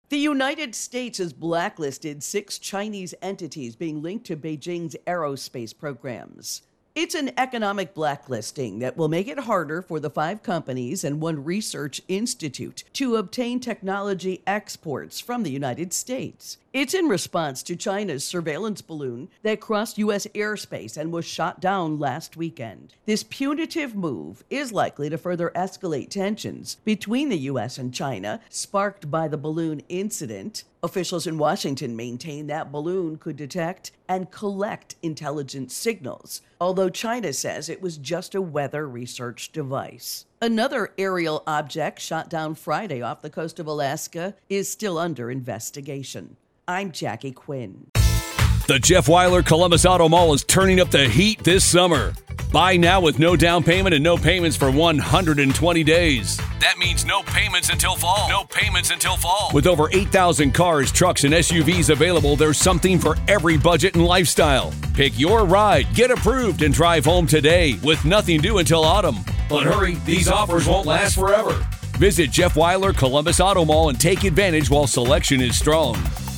The United States has blacklisted 6 Chinese entities being linked to Beijing's aerospace programs. It's an economic blacklisting that will make it harder for the 5 companies and 1 research institute to obtain technology exports from the United States. It's in response to China's surveillance balloon that crossed U.S. airspace and was shot down last weekend. This punitive move is likely to further escalate tensions between the U.S. and China, sparked by the balloon incident. Officials in Washington maintain that balloon could detect and collect intelligence signals, although China says it was just a weather research device. Another aerial object shot down Friday off the coast of Alaska is still under investigation. I'm Jackie Quinn. The Jeff Weiler Columbus Auto Mall is turning up the heat this summer. Buy now with no down payment and no payments for 120 days. That means no payments until fall. No payments until fall. With over 8,000 cars, trucks, and SUVs available, there's something for every budget and lifestyle. Pick your ride, get approved, and drive home today with nothing due until autumn. But hurry, these offers won't last forever. Visit Jeff Weiler Columbus Auto Mall and take advantage while selection is strong.